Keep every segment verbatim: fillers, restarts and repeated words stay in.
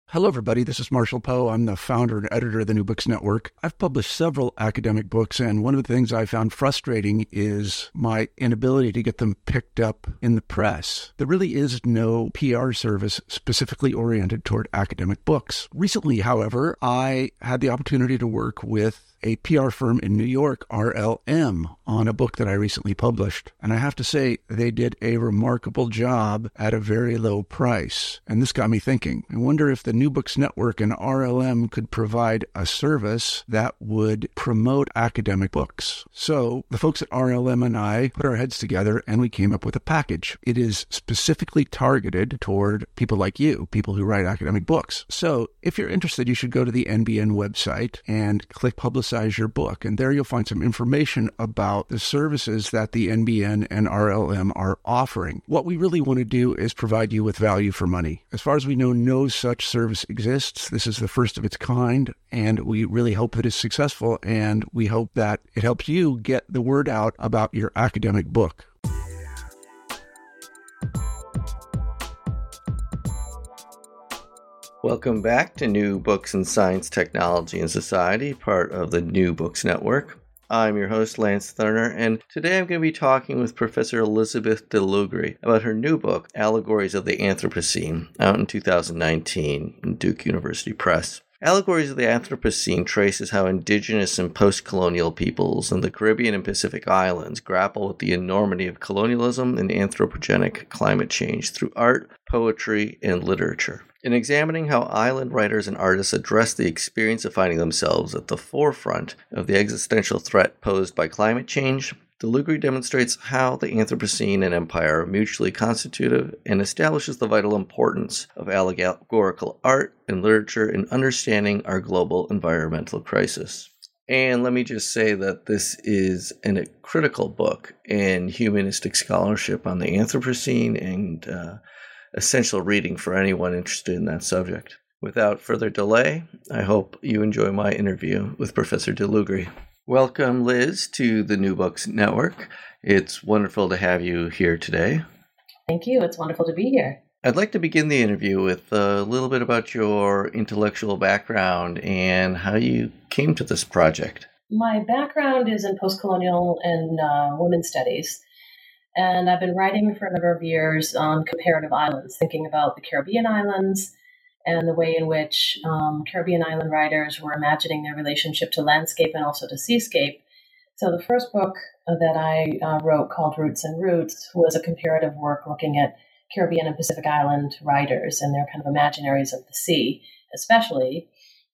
Hello, everybody. This is Marshall Poe. I'm the founder and editor of the New Books Network. I've published several academic books, and one of the things I found frustrating is my inability to get them picked up in the press. There really is no P R service specifically oriented toward academic books. Recently, however, I had the opportunity to work with a P R firm in New York, R L M, on a book that I recently published. And I have to say, they did a remarkable job at a very low price. And this got me thinking. I wonder if the New Books Network and R L M could provide a service that would promote academic books. So the folks at R L M and I put our heads together and we came up with a package. It is specifically targeted toward people like you, people who write academic books. So if you're interested, you should go to the N B N website and click Publicize your book. And there you'll find some information about the services that the N B N and R L M are offering. What we really want to do is provide you with value for money. As far as we know, no such service exists. This is the first of its kind, and we really hope that it's successful, and we hope that it helps you get the word out about your academic book. Welcome back to New Books in Science, Technology, and Society, part of the New Books Network. I'm your host, Lance Thurner, and today I'm going to be talking with Professor Elizabeth DeLoughrey about her new book, Allegories of the Anthropocene, out in two thousand nineteen in Duke University Press. Allegories of the Anthropocene traces how indigenous and post-colonial peoples in the Caribbean and Pacific Islands grapple with the enormity of colonialism and anthropogenic climate change through art, poetry, and literature. In examining how island writers and artists address the experience of finding themselves at the forefront of the existential threat posed by climate change, DeLoughrey demonstrates how the Anthropocene and empire are mutually constitutive and establishes the vital importance of allegorical art and literature in understanding our global environmental crisis. And let me just say that this is an, a critical book in humanistic scholarship on the Anthropocene and uh, essential reading for anyone interested in that subject. Without further delay, I hope you enjoy my interview with Professor DeLoughrey. Welcome, Liz, to the New Books Network. It's wonderful to have you here today. Thank you. It's wonderful to be here. I'd like to begin the interview with a little bit about your intellectual background and how you came to this project. My background is in post-colonial and uh, women's studies. And I've been writing for a number of years on comparative islands, thinking about the Caribbean islands and the way in which um, Caribbean island writers were imagining their relationship to landscape and also to seascape. So the first book that I uh, wrote, called Roots and Roots, was a comparative work looking at Caribbean and Pacific Island writers and their kind of imaginaries of the sea, especially.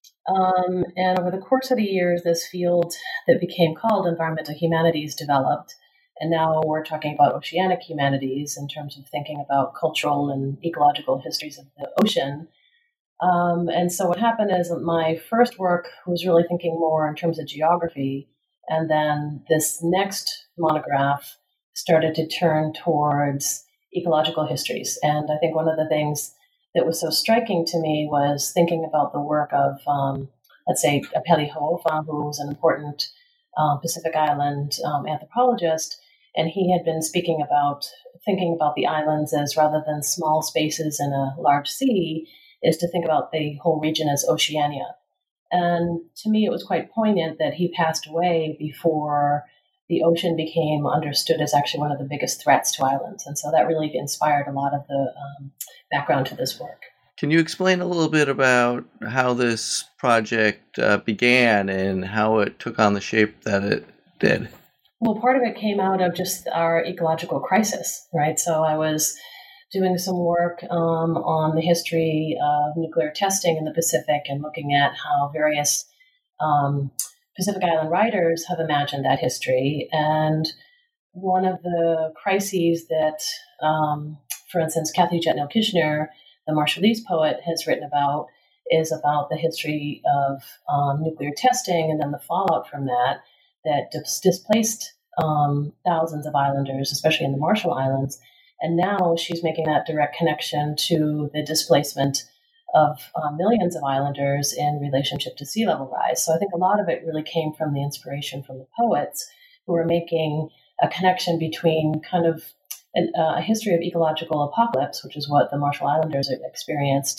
Um, and over the course of the years, this field that became called environmental humanities developed. And now we're talking about oceanic humanities in terms of thinking about cultural and ecological histories of the ocean. Um, and so what happened is that my first work was really thinking more in terms of geography. And then this next monograph started to turn towards ecological histories. And I think one of the things that was so striking to me was thinking about the work of, um, let's say, Apeli Hau'ofa, who was an important um, Pacific Island um, anthropologist. And he had been speaking about thinking about the islands as, rather than small spaces in a large sea, is to think about the whole region as Oceania. And to me, it was quite poignant that he passed away before the ocean became understood as actually one of the biggest threats to islands. And so that really inspired a lot of the um, background to this work. Can you explain a little bit about how this project uh, began and how it took on the shape that it did? Well, part of it came out of just our ecological crisis, right? So I was doing some work um, on the history of nuclear testing in the Pacific and looking at how various um, Pacific Island writers have imagined that history. And one of the crises that, um, for instance, Kathy Jetnil-Kishner, the Marshallese poet, has written about is about the history of um, nuclear testing and then the fallout from that, that dis- displaced um, thousands of islanders, especially in the Marshall Islands. And now she's making that direct connection to the displacement of uh, millions of islanders in relationship to sea level rise. So I think a lot of it really came from the inspiration from the poets who were making a connection between kind of an, uh, a history of ecological apocalypse, which is what the Marshall Islanders experienced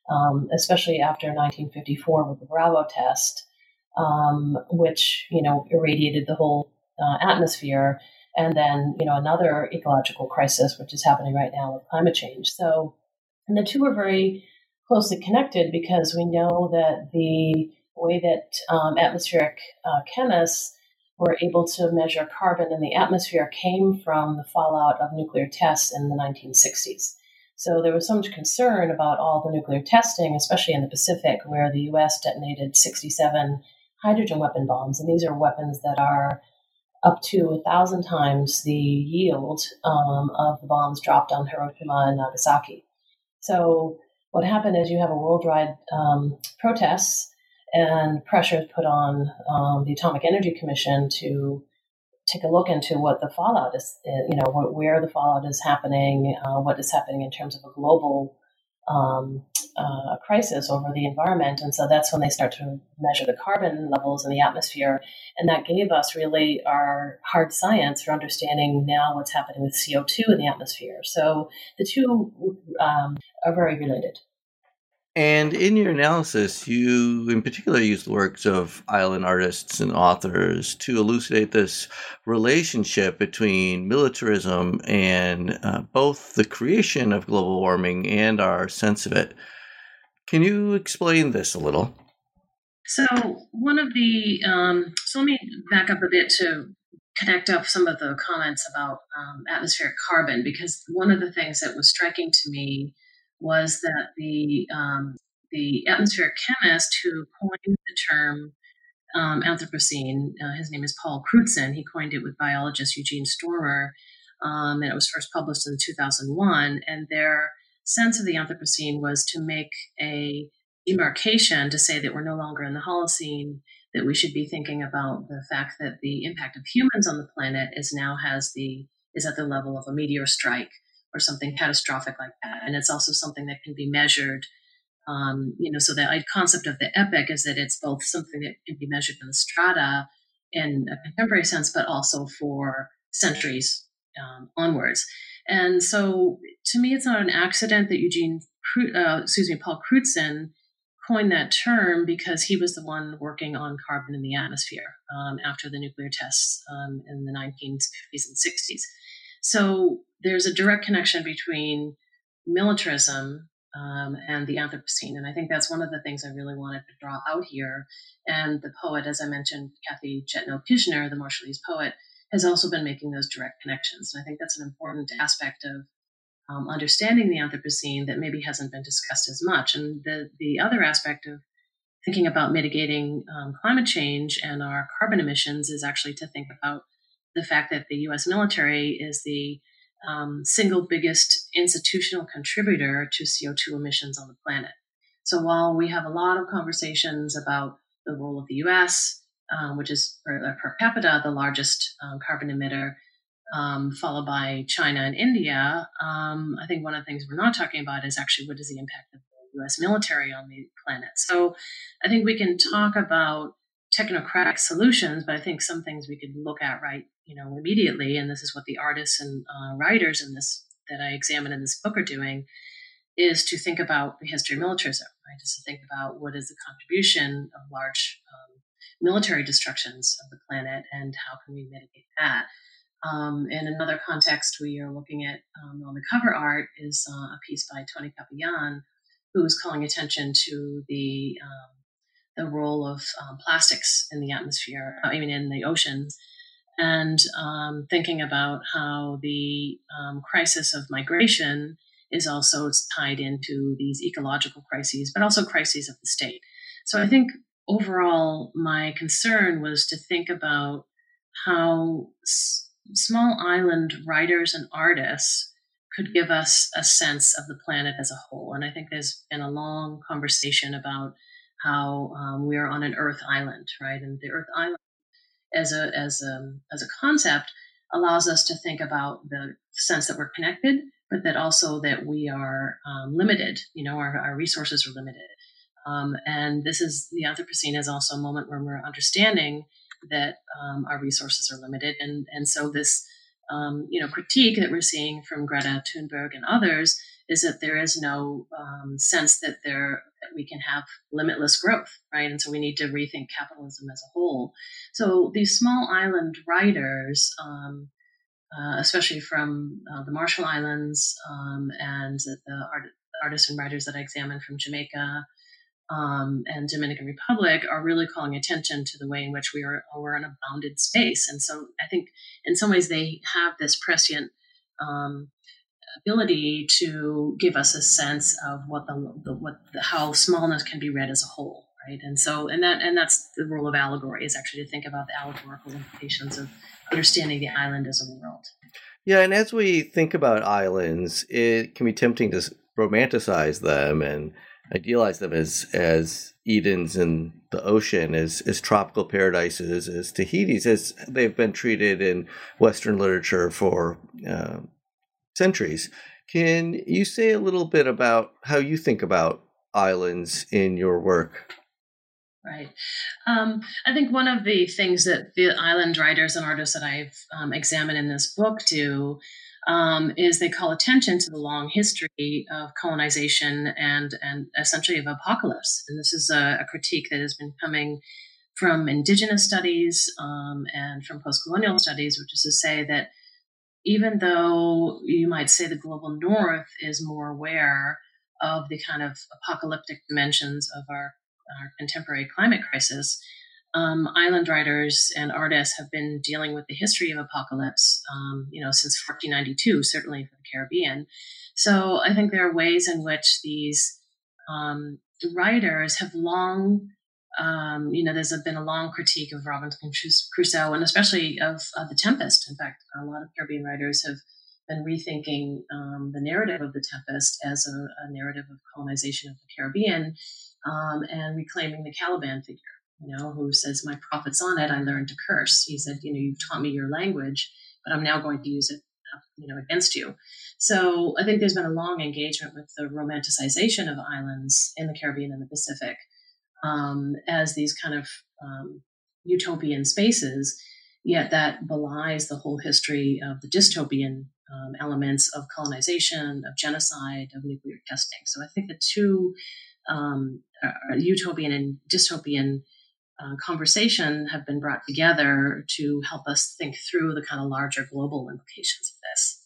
um, especially after nineteen fifty-four with the Bravo test, um, which, you know, irradiated the whole uh, atmosphere. And then, you know, another ecological crisis, which is happening right now with climate change. So, and the two are very closely connected because we know that the way that um, atmospheric uh, chemists were able to measure carbon in the atmosphere came from the fallout of nuclear tests in the nineteen sixties. So there was so much concern about all the nuclear testing, especially in the Pacific, where the U S detonated sixty-seven hydrogen weapon bombs. And these are weapons that are up to a thousand times the yield um, of the bombs dropped on Hiroshima and Nagasaki. So what happened is you have a worldwide um, protests and pressure put on um, the Atomic Energy Commission to take a look into what the fallout is, you know, where the fallout is happening, uh, what is happening in terms of a global um, uh, crisis over the environment. And so that's when they start to measure the carbon levels in the atmosphere. And that gave us really our hard science for understanding now what's happening with C O two in the atmosphere. So the two um, are very related. And in your analysis, you in particular use the works of island artists and authors to elucidate this relationship between militarism and uh, both the creation of global warming and our sense of it. Can you explain this a little? So one of the, um, so let me back up a bit to connect up some of the comments about um, atmospheric carbon, because one of the things that was striking to me was that the um, the atmospheric chemist who coined the term um, Anthropocene, uh, his name is Paul Crutzen. He coined it with biologist Eugene Stormer, um, and it was first published in two thousand one. And their sense of the Anthropocene was to make a demarcation to say that we're no longer in the Holocene, that we should be thinking about the fact that the impact of humans on the planet is now has the is at the level of a meteor strike or something catastrophic like that. And it's also something that can be measured. Um, you know, so the concept of the epoch is that it's both something that can be measured in the strata in a contemporary sense, but also for centuries um, onwards. And so, to me, it's not an accident that Eugene, uh, excuse me, Paul Crutzen coined that term, because he was the one working on carbon in the atmosphere um, after the nuclear tests um, in the nineteen fifties and sixties. So there's a direct connection between militarism um, and the Anthropocene. And I think that's one of the things I really wanted to draw out here. And the poet, as I mentioned, Kathy Chetno-Kishner, the Marshallese poet, has also been making those direct connections. And I think that's an important aspect of um, understanding the Anthropocene that maybe hasn't been discussed as much. And the, the other aspect of thinking about mitigating um, climate change and our carbon emissions is actually to think about the fact that the U S military is the um, single biggest institutional contributor to C O two emissions on the planet. So while we have a lot of conversations about the role of the U S, um, which is per, per capita the largest um, carbon emitter, um, followed by China and India, um, I think one of the things we're not talking about is actually what is the impact of the U S military on the planet. So I think we can talk about technocratic solutions, but I think some things we could look at right, you know, immediately, and this is what the artists and uh, writers in this that I examine in this book are doing, is to think about the history of militarism, right? Just to think about what is the contribution of large um, military destructions of the planet and how can we mitigate that. Um, in another context, we are looking at um, on the cover art is uh, a piece by Tony Capian, who is calling attention to the um, the role of um, plastics in the atmosphere, I mean, in the oceans, and um, thinking about how the um, crisis of migration is also tied into these ecological crises, but also crises of the state. So I think overall, my concern was to think about how s- small island writers and artists could give us a sense of the planet as a whole. And I think there's been a long conversation about how um, we are on an Earth island, right? And the Earth island as a as a as a concept allows us to think about the sense that we're connected, but that also that we are um, limited. You know, our, our resources are limited, um, and this is the Anthropocene is also a moment where we're understanding that um, our resources are limited, and and so this um, you know, critique that we're seeing from Greta Thunberg and others is that there is no um, sense that there that we can have limitless growth, right? And so we need to rethink capitalism as a whole. So these small island writers, um, uh, especially from uh, the Marshall Islands um, and the art, artists and writers that I examined from Jamaica um, and Dominican Republic, are really calling attention to the way in which we are we're in a bounded space. And so I think in some ways they have this prescient um, ability to give us a sense of what the, the what the, how smallness can be read as a whole, right? And so and that and that's the role of allegory, is actually to think about the allegorical implications of understanding the island as a world. Yeah, and as we think about islands, it can be tempting to romanticize them and idealize them as as Edens in the ocean, as as tropical paradises, as Tahiti's, as they've been treated in Western literature for uh, centuries. Can you say a little bit about how you think about islands in your work? Right. Um, I think one of the things that the island writers and artists that I've um, examined in this book do um, is they call attention to the long history of colonization and, and essentially of apocalypse. And this is a, a critique that has been coming from indigenous studies um, and from post-colonial studies, which is to say that even though you might say the global north is more aware of the kind of apocalyptic dimensions of our, our contemporary climate crisis, um, island writers and artists have been dealing with the history of apocalypse, um, you know, since fourteen ninety-two, certainly for the Caribbean. So I think there are ways in which these um, writers have long Um, you know, there's been a long critique of Robinson Crusoe and especially of uh, The Tempest. In fact, a lot of Caribbean writers have been rethinking um, the narrative of The Tempest as a, a narrative of colonization of the Caribbean um, and reclaiming the Caliban figure, you know, who says, my prophet's on it, I learned to curse. He said, you know, you've taught me your language, but I'm now going to use it, you know, against you. So I think there's been a long engagement with the romanticization of islands in the Caribbean and the Pacific. Um, as these kind of um, utopian spaces, yet that belies the whole history of the dystopian um, elements of colonization, of genocide, of nuclear testing. So I think the two um, uh, utopian and dystopian uh, conversation have been brought together to help us think through the kind of larger global implications of this.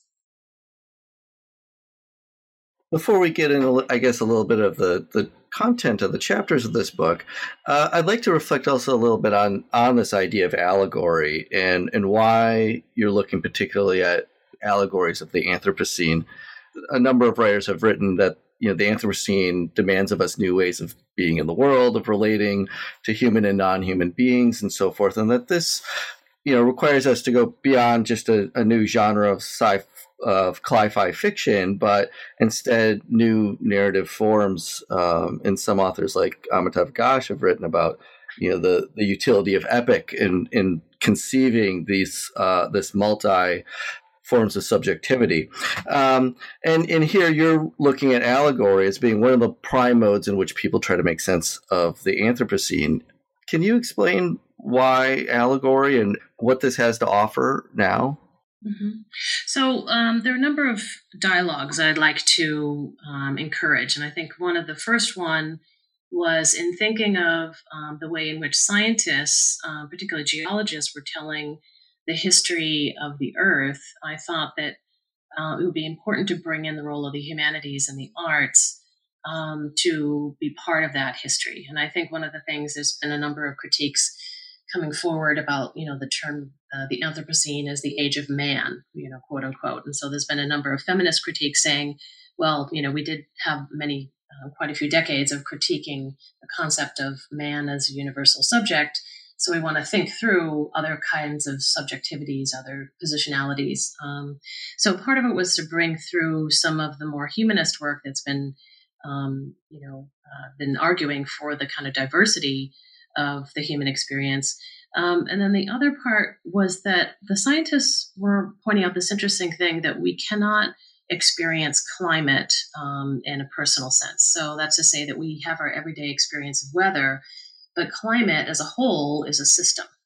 Before we get into, I guess, a little bit of the, the content of the chapters of this book, uh, I'd like to reflect also a little bit on, on this idea of allegory and, and why you're looking particularly at allegories of the Anthropocene. A number of writers have written that, you know, the Anthropocene demands of us new ways of being in the world, of relating to human and non-human beings and so forth, and that this, you know, requires us to go beyond just a, a new genre of sci-fi, of cli-fi fiction, but instead new narrative forms. Um, and some authors like Amitav Ghosh have written about, you know, the, the utility of epic in, in conceiving these uh, this multi forms of subjectivity. Um, and in here, you're looking at allegory as being one of the prime modes in which people try to make sense of the Anthropocene. Can you explain why allegory and what this has to offer now? Mm-hmm. So um, there are a number of dialogues I'd like to um, encourage. And I think one of the first one was in thinking of um, the way in which scientists, uh, particularly geologists, were telling the history of the Earth. I thought that uh, it would be important to bring in the role of the humanities and the arts um, to be part of that history. And I think one of the things, there's been a number of critiques coming forward about, you know, the term, uh, the Anthropocene as the age of man, you know, quote unquote. And so there's been a number of feminist critiques saying, well, you know, we did have many, uh, quite a few decades of critiquing the concept of man as a universal subject. So we want to think through other kinds of subjectivities, other positionalities. Um, so part of it was to bring through some of the more humanist work that's been, um, you know, uh, been arguing for the kind of diversity of the human experience. Um, and then the other part was that the scientists were pointing out this interesting thing that we cannot experience climate um, in a personal sense. So that's to say that we have our everyday experience of weather, but climate as a whole is a system,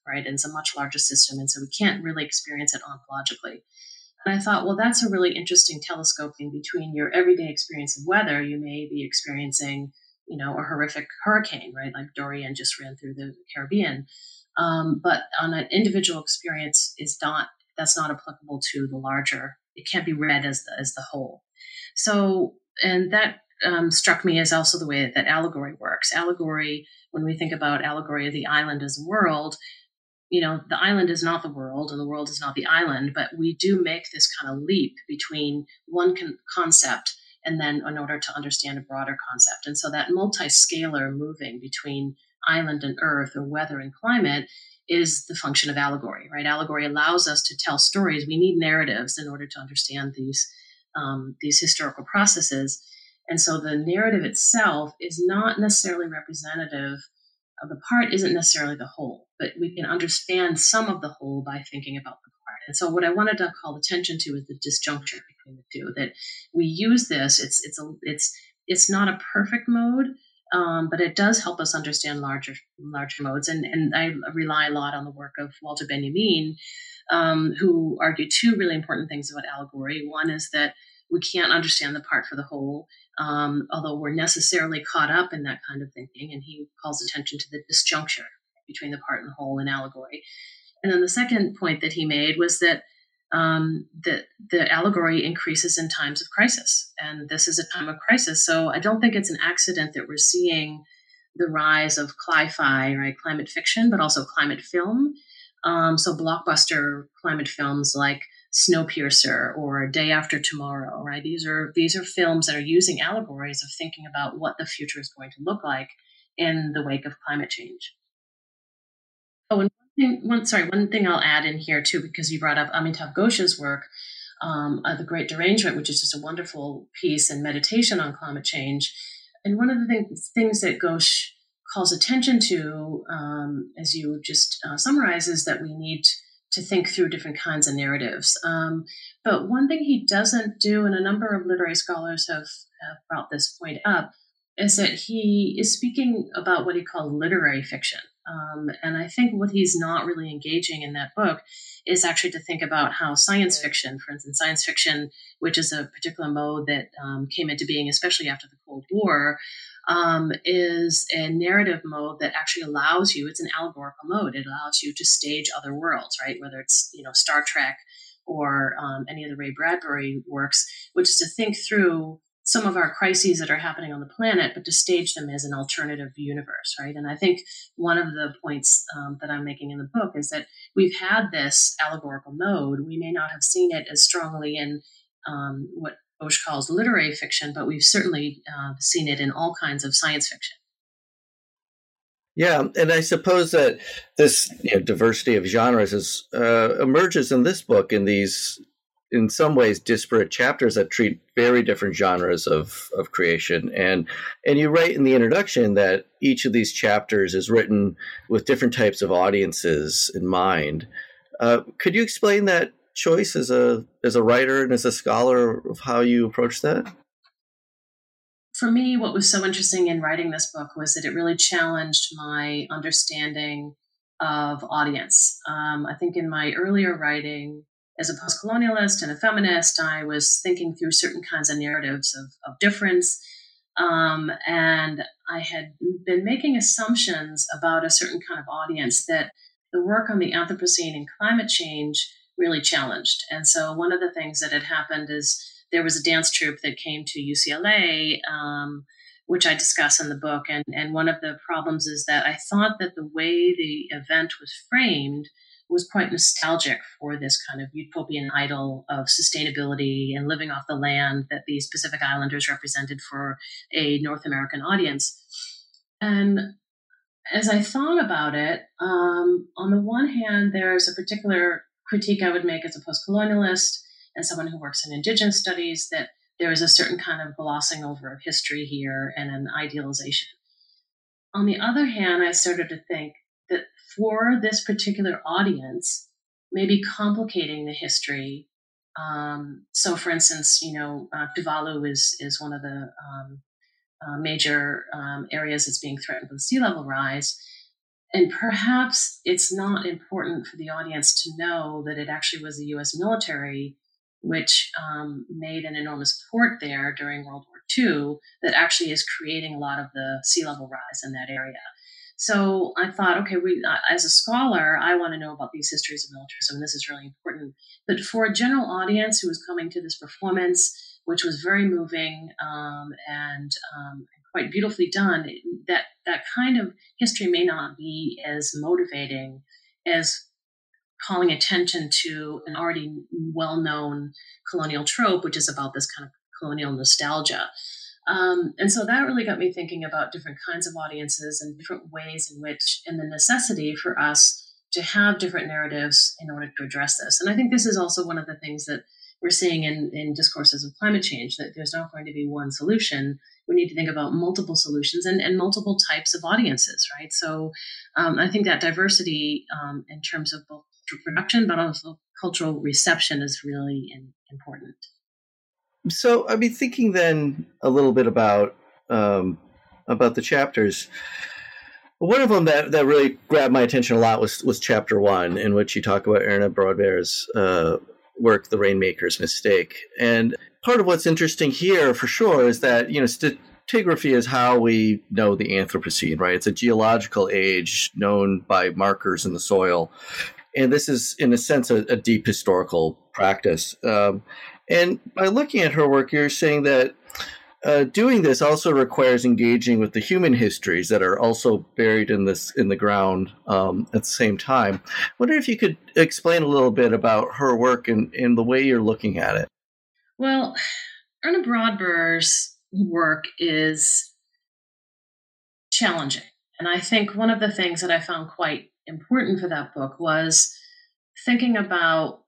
right? And it's a much larger system. And so we can't really experience it ontologically. And I thought, well, that's a really interesting telescoping between your everyday experience of weather. You may be experiencing, you know, a horrific hurricane, right? Like Dorian just ran through the Caribbean. Um, but on an individual experience is not, that's not applicable to the larger. It can't be read as the, as the whole. So, and that um, struck me as also the way that, that allegory works. Allegory, when we think about allegory of the island as a world, you know, the island is not the world and the world is not the island, but we do make this kind of leap between one con- concept and then in order to understand a broader concept. And so that multi-scalar moving between island and earth or weather and climate is the function of allegory, right? Allegory allows us to tell stories. We need narratives in order to understand these, um, these historical processes. And so the narrative itself is not necessarily representative of the part, isn't necessarily the whole, but we can understand some of the whole by thinking about the part. And so what I wanted to call attention to is the disjuncture between the two, that we use this, it's, it's, a, it's, it's not a perfect mode, Um, but it does help us understand larger larger modes. And, and I rely a lot on the work of Walter Benjamin, um, who argued two really important things about allegory. One is that we can't understand the part for the whole, um, although we're necessarily caught up in that kind of thinking. And he calls attention to the disjuncture between the part and the whole in allegory. And then the second point that he made was that Um, the, the allegory increases in times of crisis. And this is a time of crisis. So I don't think it's an accident that we're seeing the rise of cli-fi, right? Climate fiction, but also climate film. Um, so blockbuster climate films like Snowpiercer or Day After Tomorrow, right? These are, these are films that are using allegories of thinking about what the future is going to look like in the wake of climate change. Oh, and one thing, one, sorry, one thing I'll add in here too, because you brought up Amitav Ghosh's work, um, uh, The Great Derangement, which is just a wonderful piece and meditation on climate change. And one of the things, things that Ghosh calls attention to, um, as you just uh, summarize, is that we need to think through different kinds of narratives. Um, but one thing he doesn't do, and a number of literary scholars have, have brought this point up, is that he is speaking about what he called literary fiction. Um, and I think what he's not really engaging in that book is actually to think about how science fiction, for instance, science fiction, which is a particular mode that um, came into being, especially after the Cold War, um, is a narrative mode that actually allows you, it's an allegorical mode. It allows you to stage other worlds, right? Whether it's, you know, Star Trek or um, any of the Ray Bradbury works, which is to think through some of our crises that are happening on the planet, but to stage them as an alternative universe, right? And I think one of the points um, that I'm making in the book is that we've had this allegorical mode. We may not have seen it as strongly in um, what Ghosh calls literary fiction, but we've certainly uh, seen it in all kinds of science fiction. Yeah, and I suppose that this, you know, diversity of genres is, uh, emerges in this book in these, in some ways, disparate chapters that treat very different genres of, of creation. And and you write in the introduction that each of these chapters is written with different types of audiences in mind. Uh, could you explain that choice as a as a writer and as a scholar of how you approach that? For me, what was so interesting in writing this book was that it really challenged my understanding of audience. Um, I think in my earlier writing, as a post-colonialist and a feminist, I was thinking through certain kinds of narratives of, of difference. Um, and I had been making assumptions about a certain kind of audience that the work on the Anthropocene and climate change really challenged. And so one of the things that had happened is there was a dance troupe that came to U C L A, um, which I discuss in the book. And, and one of the problems is that I thought that the way the event was framed was quite nostalgic for this kind of utopian idol of sustainability and living off the land that these Pacific Islanders represented for a North American audience. And as I thought about it, um, on the one hand, there's a particular critique I would make as a post-colonialist and someone who works in Indigenous studies, that there is a certain kind of glossing over of history here and an idealization. On the other hand, I started to think that for this particular audience, maybe complicating the history. Um, so, for instance, you know, uh, Tuvalu is is one of the um, uh, major um, areas that's being threatened with sea level rise. And perhaps it's not important for the audience to know that it actually was the U S military which um, made an enormous port there during World War Two that actually is creating a lot of the sea level rise in that area. So I thought, okay, we, uh, as a scholar, I want to know about these histories of militarism, and this is really important. But for a general audience who was coming to this performance, which was very moving um, and um, quite beautifully done, that that kind of history may not be as motivating as calling attention to an already well-known colonial trope, which is about this kind of colonial nostalgia. Um, and so that really got me thinking about different kinds of audiences and different ways in which, and the necessity for us to have different narratives in order to address this. And I think this is also one of the things that we're seeing in, in discourses of climate change, that there's not going to be one solution. We need to think about multiple solutions and, and multiple types of audiences, right? So um, I think that diversity um, in terms of both production, but also cultural reception is really in, important. So I've been thinking then a little bit about um, about the chapters. One of them that, that really grabbed my attention a lot was was chapter one, in which you talk about Erna Brodberg's uh, work, The Rainmaker's Mistake. And part of what's interesting here, for sure, is that, you know, stratigraphy is how we know the Anthropocene, right? It's a geological age known by markers in the soil. And this is, in a sense, a, a deep historical practice. Um, and by looking at her work, you're saying that uh, doing this also requires engaging with the human histories that are also buried in this in the ground um, at the same time. I wonder if you could explain a little bit about her work and, and the way you're looking at it. Well, Erna Brodberg's work is challenging. And I think one of the things that I found quite important for that book was thinking about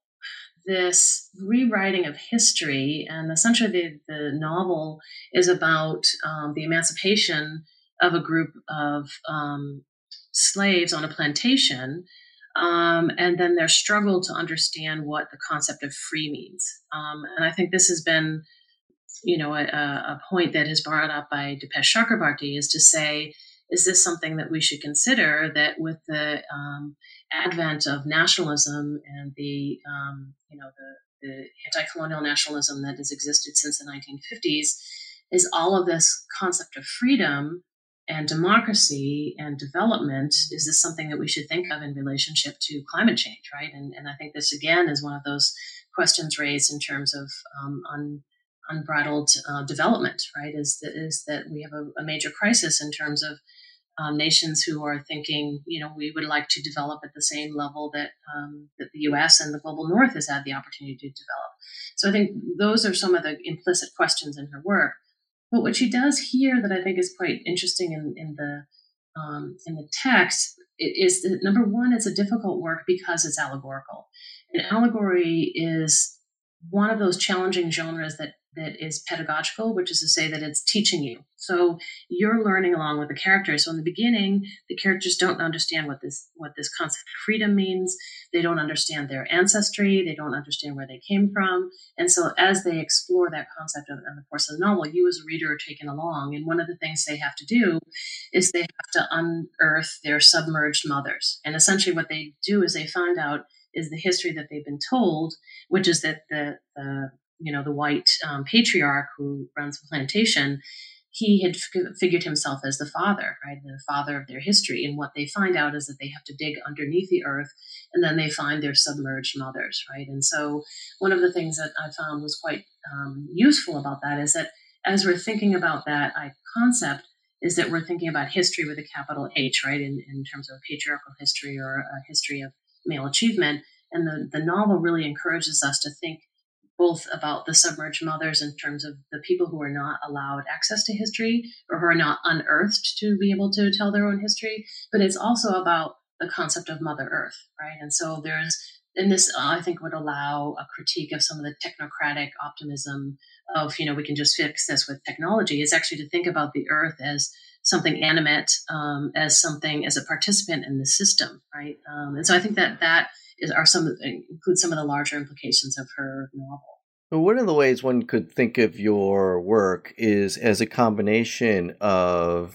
this rewriting of history. And essentially the, the novel is about um, the emancipation of a group of um, slaves on a plantation, um, and then their struggle to understand what the concept of free means. Um, and I think this has been, you know, a, a point that is brought up by Dipesh Chakrabarty, is to say, is this something that we should consider, that with the um, advent of nationalism and the, um, you know, the, the anti-colonial nationalism that has existed since the nineteen fifties, is all of this concept of freedom and democracy and development, is this something that we should think of in relationship to climate change, right? And, and I think this, again, is one of those questions raised in terms of um, un, unbridled uh, development, right? Is that, is that we have a, a major crisis in terms of um, nations who are thinking, you know, we would like to develop at the same level that um, that the U S and the global North has had the opportunity to develop. So I think those are some of the implicit questions in her work. But what she does here that I think is quite interesting in, in the um, in the text is that, number one, it's a difficult work because it's allegorical. And allegory is one of those challenging genres that that is pedagogical, which is to say that it's teaching you. So you're learning along with the characters. So in the beginning, the characters don't understand what this what this concept of freedom means. They don't understand their ancestry. They don't understand where they came from. And so as they explore that concept in the course of the novel, you as a reader are taken along. And one of the things they have to do is they have to unearth their submerged mothers. And essentially what they do is they find out is the history that they've been told, which is that the, the you know, the white um, patriarch who runs the plantation, he had f- figured himself as the father, right, the father of their history. And what they find out is that they have to dig underneath the earth, and then they find their submerged mothers, right? And so one of the things that I found was quite um, useful about that is that as we're thinking about that I, concept, is that we're thinking about history with a capital H, right, in, in terms of patriarchal history or a history of male achievement. And the, the novel really encourages us to think both about the submerged mothers in terms of the people who are not allowed access to history or who are not unearthed to be able to tell their own history, but it's also about the concept of Mother Earth, right? And so there's, and this uh, I think would allow a critique of some of the technocratic optimism of, you know, we can just fix this with technology. It's actually to think about the Earth as something animate, um, as something, as a participant in the system, right? Um, and so I think that that is are some include some of the larger implications of her novel. Well, one of the ways one could think of your work is as a combination of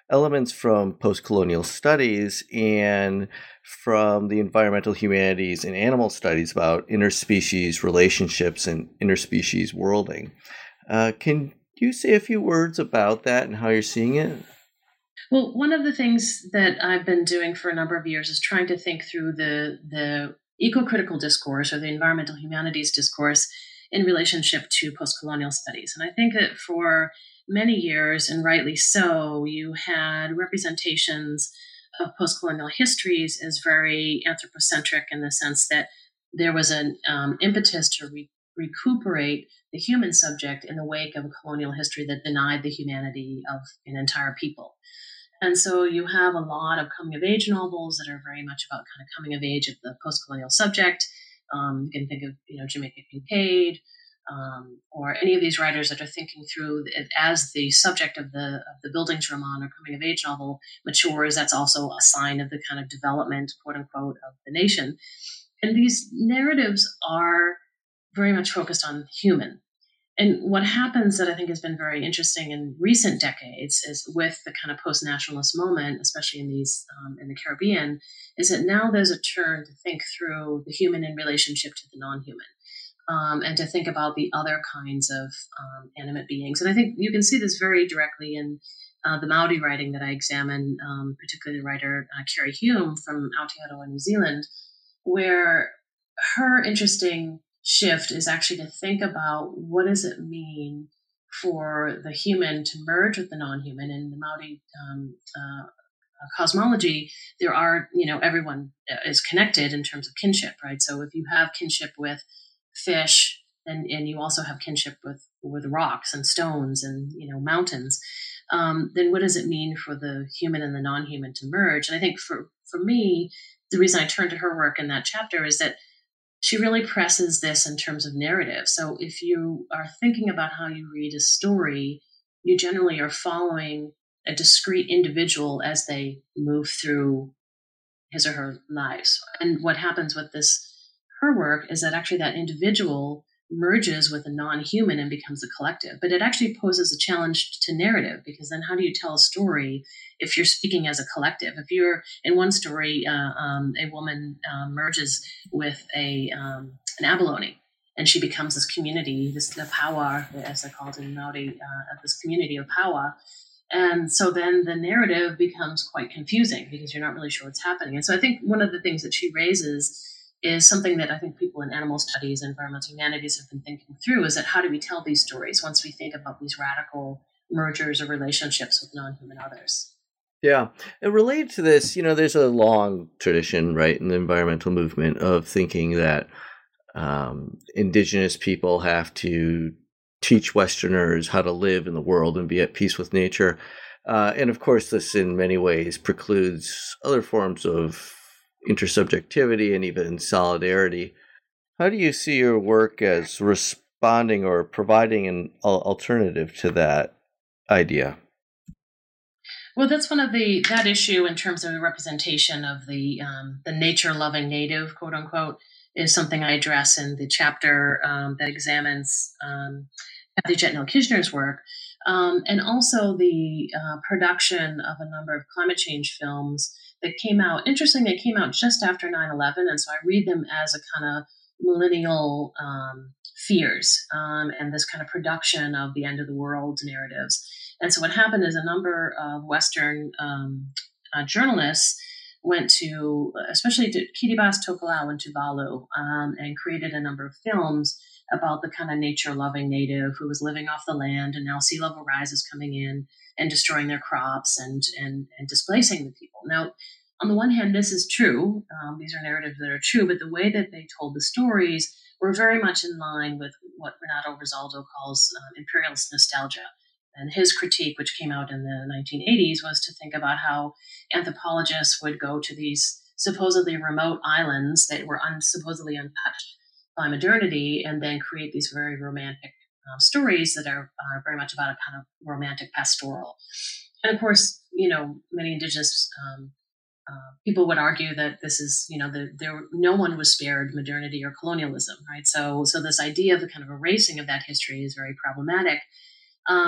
elements from post-colonial studies and from the environmental humanities and animal studies about interspecies relationships and interspecies worlding. Uh, can you say a few words about that and how you're seeing it? Well, one of the things that I've been doing for a number of years is trying to think through the the eco-critical discourse or the environmental humanities discourse in relationship to post-colonial studies. And I think that for many years, and rightly so, you had representations of post-colonial histories as very anthropocentric in the sense that there was an um, impetus to re- recuperate the human subject in the wake of a colonial history that denied the humanity of an entire people. And so you have a lot of coming of age novels that are very much about kind of coming of age of the post-colonial subject. Um, you can think of, you know, Jamaica Kincaid, um, or any of these writers that are thinking through it as the subject of the of the Buildings roman or coming of age novel matures. That's also a sign of the kind of development, quote unquote, of the nation. And these narratives are very much focused on human. And what happens that I think has been very interesting in recent decades is with the kind of post-nationalist moment, especially in these um, in the Caribbean, is that now there's a turn to think through the human in relationship to the non-human, um, and to think about the other kinds of um, animate beings. And I think you can see this very directly in uh, the Maori writing that I examine, um, particularly the writer uh, Carrie Hume from Aotearoa, New Zealand, where her interesting shift is actually to think about what does it mean for the human to merge with the non-human. In the Maori um, uh, cosmology, there are, you know, everyone is connected in terms of kinship, right? So if you have kinship with fish, and, and you also have kinship with, with rocks and stones and, you know, mountains, um, then what does it mean for the human and the non-human to merge? And I think for, for me, the reason I turned to her work in that chapter is that she really presses this in terms of narrative. So if you are thinking about how you read a story, you generally are following a discrete individual as they move through his or her lives. And what happens with this, her work, is that actually that individual merges with a non-human and becomes a collective. But it actually poses a challenge to narrative, because then how do you tell a story if you're speaking as a collective? If you're in one story, uh, um, a woman uh, merges with a um, an abalone, and she becomes this community, this the Paua, as they're called in Maori, uh, this community of Paua. And so then the narrative becomes quite confusing because you're not really sure what's happening. And so I think one of the things that she raises is something that I think people in animal studies and environmental humanities have been thinking through, is that how do we tell these stories once we think about these radical mergers or relationships with non-human others? Yeah. And related to this, you know, there's a long tradition, right, in the environmental movement of thinking that um, indigenous people have to teach Westerners how to live in the world and be at peace with nature. Uh, and of course, this in many ways precludes other forms of intersubjectivity and even solidarity. How do you see your work as responding or providing an alternative to that idea? Well, that's one of the that issue in terms of the representation of the um, the nature-loving native, quote unquote, is something I address in the chapter um, that examines um, Kathy Jetnil-Kishner's work, um, and also the uh, production of a number of climate change films that came out. Interestingly, they came out just after nine eleven, and so I read them as a kind of millennial um, fears um, and this kind of production of the end of the world narratives. And so what happened is a number of Western um, uh, journalists went to, especially to Kiribati Tokelau in Tuvalu, um, and created a number of films about the kind of nature-loving native who was living off the land, and now sea level rise is coming in and destroying their crops and and, and displacing the people. Now, on the one hand, this is true. Um, these are narratives that are true, but the way that they told the stories were very much in line with what Renato Rosaldo calls uh, imperialist nostalgia. And his critique, which came out in the nineteen eighties, was to think about how anthropologists would go to these supposedly remote islands that were un- supposedly untouched by modernity, and then create these very romantic uh, stories that are, are very much about a kind of romantic pastoral. And of course, you know, many indigenous um, uh, people would argue that this is, you know, the, there no one was spared modernity or colonialism, right? So, so this idea of the kind of erasing of that history is very problematic. Um,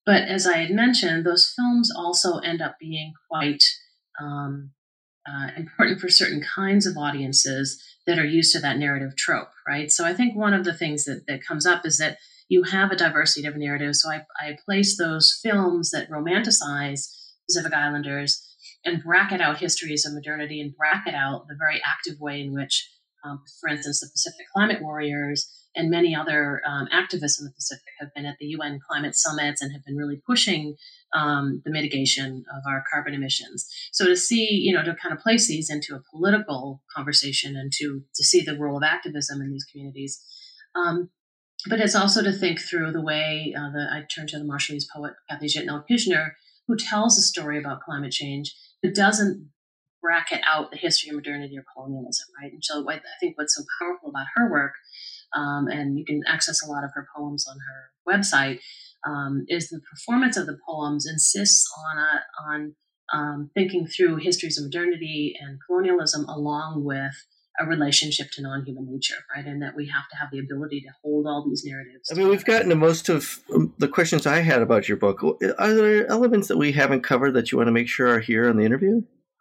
But as I had mentioned, those films also end up being quite um, uh, important for certain kinds of audiences that are used to that narrative trope, right? So I think one of the things that, that comes up is that you have a diversity of narratives. So I, I place those films that romanticize Pacific Islanders and bracket out histories of modernity and bracket out the very active way in which, um, for instance, the Pacific Climate Warriors and many other um, activists in the Pacific have been at the U N climate summits and have been really pushing um, the mitigation of our carbon emissions. So to see, you know, to kind of place these into a political conversation and to, to see the role of activism in these communities. Um, but it's also to think through the way uh, the, I turn to the Marshallese poet, Kathy Jentnell-Kushner, who tells a story about climate change, but doesn't bracket out the history of modernity or colonialism, right? And so I think what's so powerful about her work, um, and you can access a lot of her poems on her website, um, is the performance of the poems insists on a, on um, thinking through histories of modernity and colonialism along with a relationship to non-human nature, right? And that we have to have the ability to hold all these narratives. I mean, we've gotten to most of the questions I had about your book. Are there elements that we haven't covered that you want to make sure are here in the interview?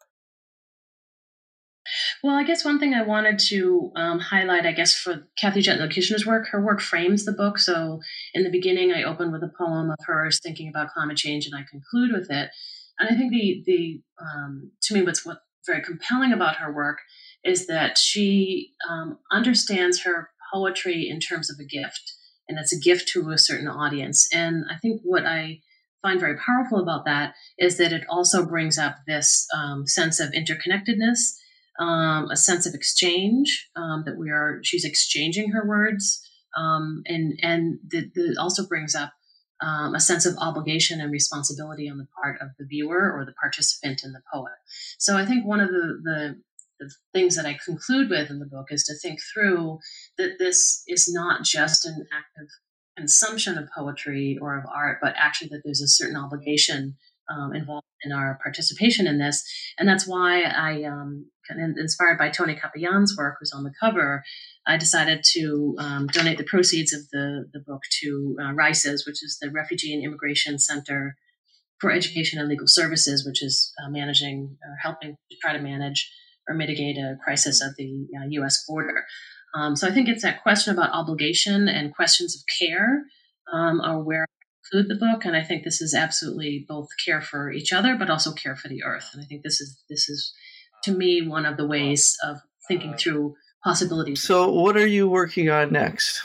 Well, I guess one thing I wanted to um, highlight, I guess, for Kathy Jentnell-Kushner's work, her work frames the book. So in the beginning, I open with a poem of hers thinking about climate change, and I conclude with it. And I think the, the um, to me, what's what very compelling about her work is that she um, understands her poetry in terms of a gift, and it's a gift to a certain audience. And I think what I find very powerful about that is that it also brings up this um, sense of interconnectedness, um, a sense of exchange, um, that we are, she's exchanging her words, um, and and the, the also brings up um, a sense of obligation and responsibility on the part of the viewer or the participant in the poet. So I think one of the, the The things that I conclude with in the book is to think through that this is not just an act of consumption of poetry or of art, but actually that there's a certain obligation um, involved in our participation in this. And that's why I, um, kind of inspired by Tony Capayan's work, who's on the cover, I decided to um, donate the proceeds of the, the book to uh, RICES, which is the Refugee and Immigration Center for Education and Legal Services, which is uh, managing or helping to try to manage or mitigate a crisis at the uh, U S border. Um, so I think it's that question about obligation and questions of care um, are where I include the book. And I think this is absolutely both care for each other, but also care for the earth. And I think this is, this is to me, one of the ways of thinking through possibilities. So what are you working on next?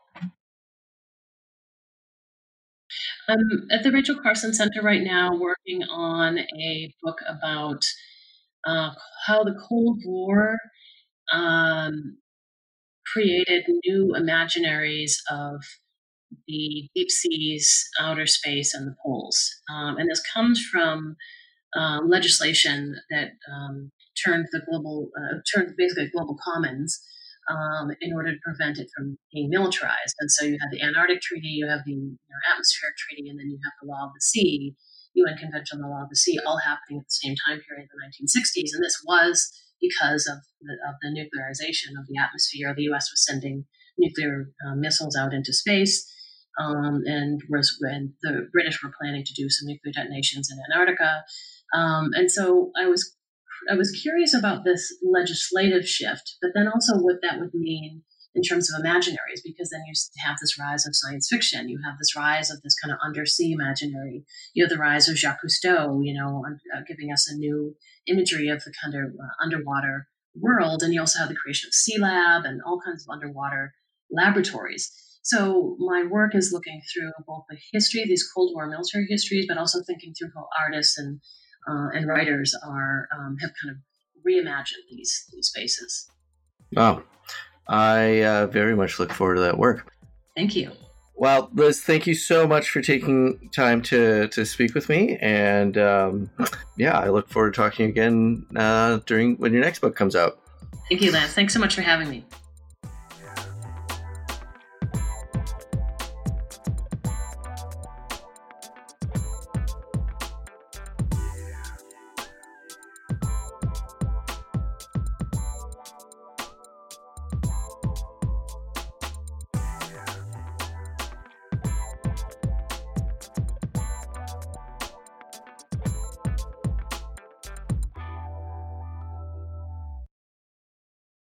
I'm at the Rachel Carson Center right now working on a book about Uh, how the Cold War um, created new imaginaries of the deep seas, outer space, and the poles. Um, and this comes from um, legislation that um, turned the global, uh, turned basically global commons um, in order to prevent it from being militarized. And so you have the Antarctic Treaty, you have the you know, Atmospheric Treaty, and then you have the Law of the Sea, U N Convention on the Law of the Sea, all happening at the same time period in the nineteen sixties. And this was because of the, of the nuclearization of the atmosphere. The U S was sending nuclear uh, missiles out into space, um, and was when the British were planning to do some nuclear detonations in Antarctica. Um, and so I was I was curious about this legislative shift, but then also what that would mean in terms of imaginaries, because then you have this rise of science fiction. You have this rise of this kind of undersea imaginary. You have the rise of Jacques Cousteau, you know, uh, giving us a new imagery of the kind of uh, underwater world. And you also have the creation of Sea Lab and all kinds of underwater laboratories. So my work is looking through both the history, these Cold War military histories, but also thinking through how artists and uh, and writers are um, have kind of reimagined these these spaces. Wow. I uh, very much look forward to that work. Thank you. Well, Liz, thank you so much for taking time to, to speak with me. And um, yeah, I look forward to talking again uh, during when your next book comes out. Thank you, Lance. Thanks so much for having me.